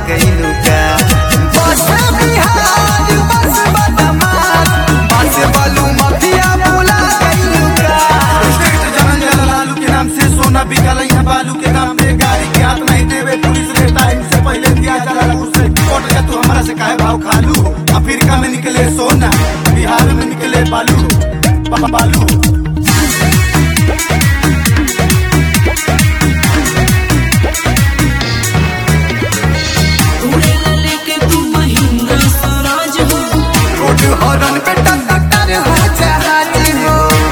गइलू का। बस बिहार बस बदमाश बस बालू माफिया भुला गइलू का। लालू के नाम से सोना बिकल है बालू के नाम पे गाड़ी के हाथ नहीं देवे पुलिस रहता है इनसे पहले दिया जाला उसे कोर्ट का तू हमारा से काहे भाव खालू। अफ्रीका में निकले सोना बिहार में निकले बालू बालू। हॉर्न पे टक्कर हो जहाज हो।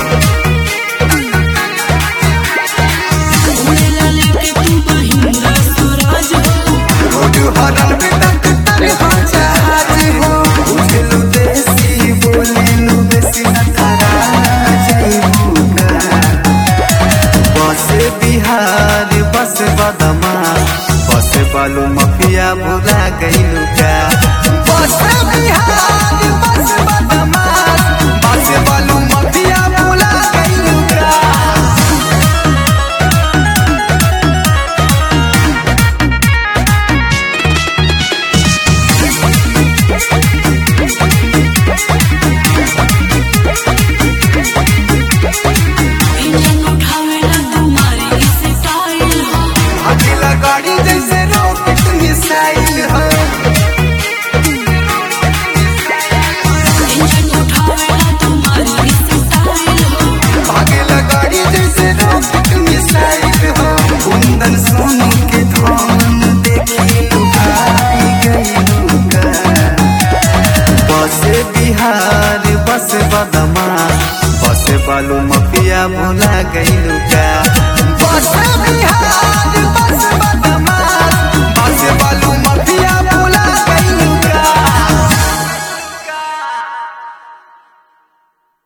हॉर्न पे टक्कर हो जहाज हो। उछलू देसी बोलेलू बेसी नखरा जइबू का। बस बिहार बस बदमाश बस बालू माफिया भुला गइलू का। बस बिहार बस बदमाश बस बालू माफिया भुला गइलू का। अकेला गाड़ी जैसे रॉकेट मिसाइल हो। अकेला गाड़ी जैसे रॉकेट मिसाइल हो। कुंदन सोनू के धोन देखी उठाई गइलू का। बस बिहार बस बदमाश बस बालू माफिया भुला गइलू का। बस बिहार बस बदमाश